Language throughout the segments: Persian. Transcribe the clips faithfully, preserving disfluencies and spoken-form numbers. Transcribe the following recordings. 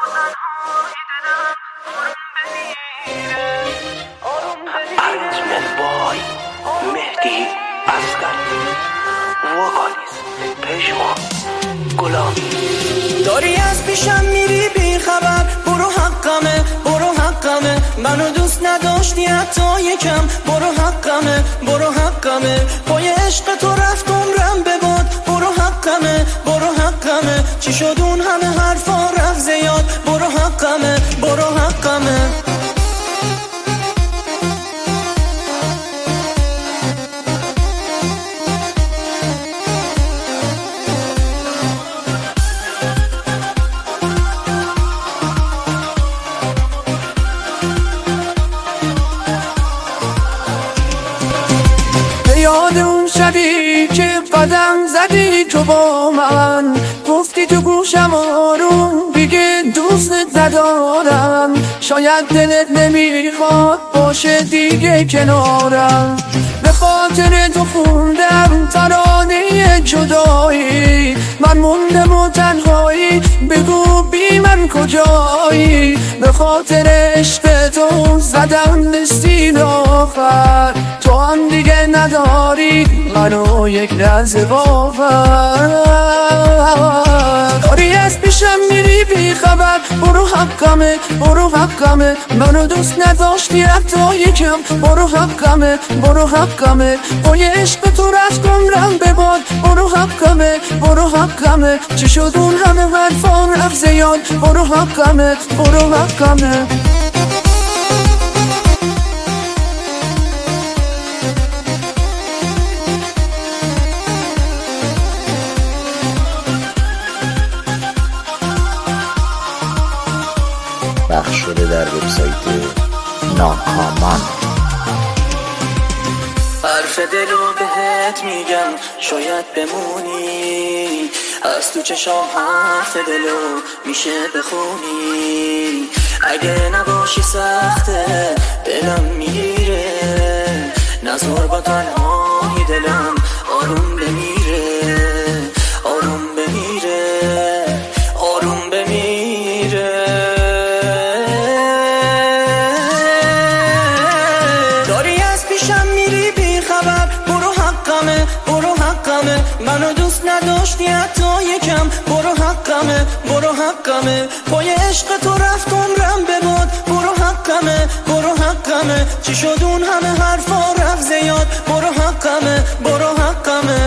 Arrangement boy مهدی اصغر وکالیست پژمان غلامی. داری از پیشم میری بی خبر، برو حقمه برو حقمه، منو دوست نداشتی حتی یکم، برو حقمه برو حقمه، پای عشق تو رفت عمرم به باد، برو حقمه برو حقمه، چی شد اون همه حرفا رفت زیاد، برو حقمه برو حقمه. یاد اون شبی که قدم زدی تو با من، گفتی تو گوشم آروم دیگه دوستت ندارم، شاید دلت نمیخواد باشه دیگه کنارم، به خاطر تو خوندم ترانه جدایی، من موندم و تنهایی، بگو بی من کجایی، به خاطر عشق تو زدم دستین آخر، تو هم دیگه نداری منو یک لحظه باور، داری از پیشم میری بی خبر، برو حقمه برو حقمه، منو دوست نداشتی حتی یکم، برو حقمه برو حقمه، پای عشق تو رفت عمرم به باد، برو حقمه برو حقمه، چی شد اون همه حرفا رفت زیاد، برو حقمه برو حقمه. پخش شده در وبسایت ناکامان. حرف دلو بهت میگم شاید بمونی، از تو چشام حرف دلو میشه بخونی، اگه نباشی سخته دلم میگیره، نزار با تنهایی دلم آروم بمیره آروم بمیره آروم بمیره. داری از پیشم میری بی خبر، برو حقمه برو حقمه، منو دوست نداشتی حتی یکم، برو حقمه برو حقمه، پای عشق تو رفت عمرم به باد، برو حقمه برو حقمه، چی شد اون همه حرفا رفت زیاد، برو حقمه برو حقمه.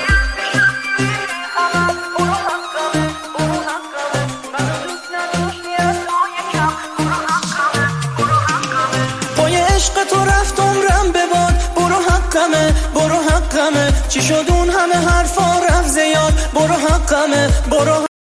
عشق تو رفت عمرم به باد، برو حقمه برو حقمه، چی شد اون همه حرفا رفت زیاد، برو حقمه برو